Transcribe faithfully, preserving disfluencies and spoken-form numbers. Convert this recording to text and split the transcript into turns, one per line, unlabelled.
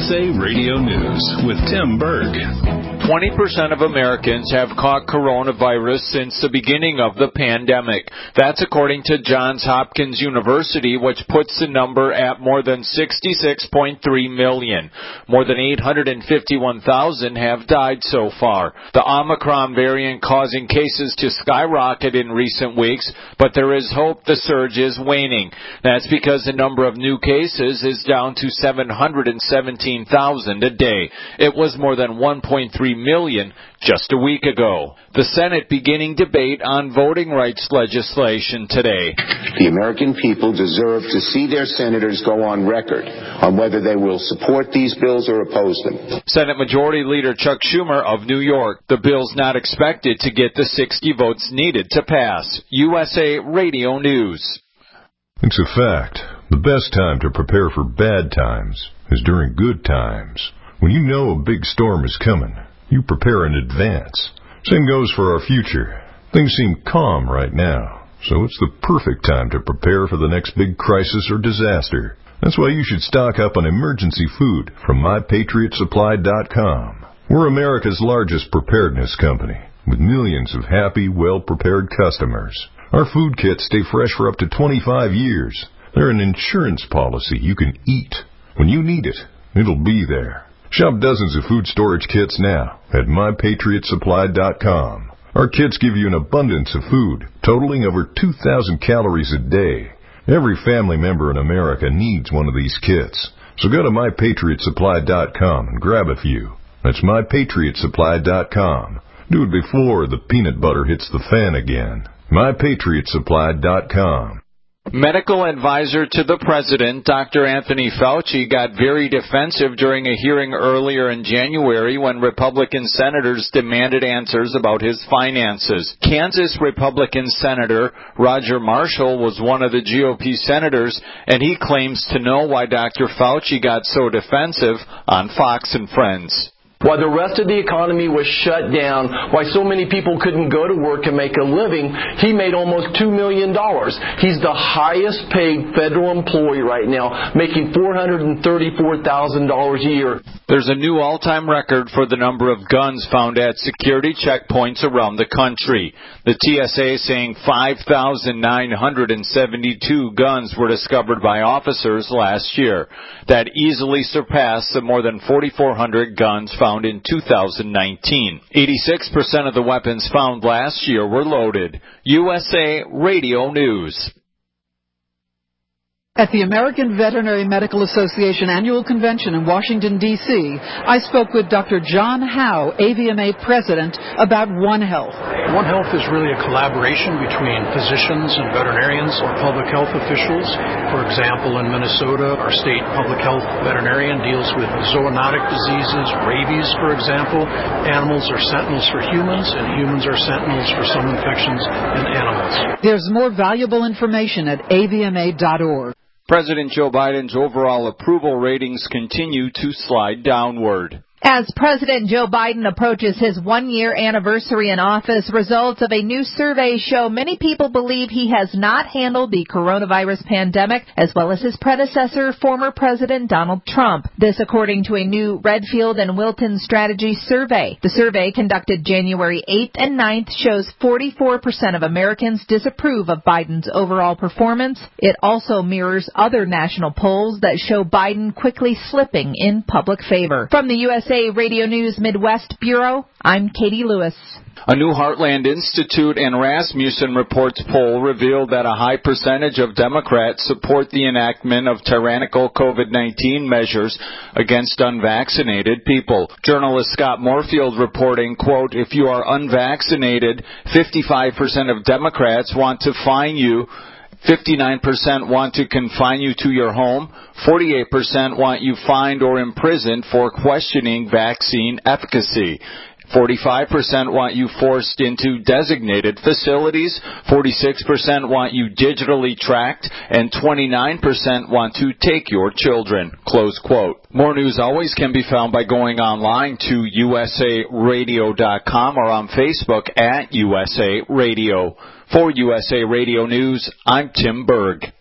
S A Radio News with Tim Berg.
twenty percent of Americans have caught coronavirus since the beginning of the pandemic. That's according to Johns Hopkins University, which puts the number at more than sixty-six point three million. More than eight hundred fifty-one thousand have died so far. The Omicron variant causing cases to skyrocket in recent weeks, but there is hope the surge is waning. That's because the number of new cases is down to seven hundred seventeen thousand a day. It was more than one point three million just a week ago. The Senate beginning debate on voting rights legislation today.
The American people deserve to see their senators go on record on whether they will support these bills or oppose them.
Senate Majority Leader Chuck Schumer of New York. The bill's not expected to get the sixty votes needed to pass. U S A Radio News.
It's a fact. The best time to prepare for bad times is during good times. When you know a big storm is coming, you prepare in advance. Same goes for our future. Things seem calm right now, so it's the perfect time to prepare for the next big crisis or disaster. That's why you should stock up on emergency food from my patriot supply dot com. We're America's largest preparedness company, with millions of happy, well-prepared customers. Our food kits stay fresh for up to twenty-five years. They're an insurance policy you can eat. When you need it, it'll be there. Shop dozens of food storage kits now at my patriot supply dot com. Our kits give you an abundance of food, totaling over two thousand calories a day. Every family member in America needs one of these kits. So go to my patriot supply dot com and grab a few. That's my patriot supply dot com. Do it before the peanut butter hits the fan again. my patriot supply dot com.
Medical advisor to the president, Doctor Anthony Fauci, got very defensive during a hearing earlier in January when Republican senators demanded answers about his finances. Kansas Republican Senator Roger Marshall was one of the G O P senators, and he claims to know why Doctor Fauci got so defensive on Fox and Friends.
Why the rest of the economy was shut down, why so many people couldn't go to work and make a living, he made almost two million dollars. He's the highest paid federal employee right now, making four hundred thirty-four thousand dollars a year.
There's a new all-time record for the number of guns found at security checkpoints around the country. The T S A saying five thousand nine hundred seventy-two guns were discovered by officers last year. That easily surpassed the more than forty-four hundred guns found in two thousand nineteen. eighty-six percent of the weapons found last year were loaded. U S A Radio News.
At the American Veterinary Medical Association Annual Convention in Washington, D C, I spoke with Doctor John Howe, A V M A President, about One Health.
One Health is really a collaboration between physicians and veterinarians or public health officials. For example, in Minnesota, our state public health veterinarian deals with zoonotic diseases, rabies, for example. Animals are sentinels for humans, and humans are sentinels for some infections in animals.
There's more valuable information at A V M A dot org.
President Joe Biden's overall approval ratings continue to slide downward.
As President Joe Biden approaches his one-year anniversary in office, results of a new survey show many people believe he has not handled the coronavirus pandemic as well as his predecessor, former President Donald Trump. This according to a new Redfield and Wilton Strategy survey. The survey, conducted January eighth and ninth, shows forty-four percent of Americans disapprove of Biden's overall performance. It also mirrors other national polls that show Biden quickly slipping in public favor. From the U S A Radio News Midwest Bureau, I'm Katie Lewis.
A new Heartland Institute and Rasmussen Reports poll revealed that a high percentage of Democrats support the enactment of tyrannical COVID nineteen measures against unvaccinated people. Journalist Scott Moorfield reporting, quote, if you are unvaccinated, fifty-five percent of Democrats want to fine you, fifty-nine percent want to confine you to your home, forty-eight percent want you fined or imprisoned for questioning vaccine efficacy. forty-five percent want you forced into designated facilities, forty-six percent want you digitally tracked, and twenty-nine percent want to take your children. Close quote. More news always can be found by going online to U S A radio dot com or on Facebook at U S A Radio. For U S A Radio News, I'm Tim Berg.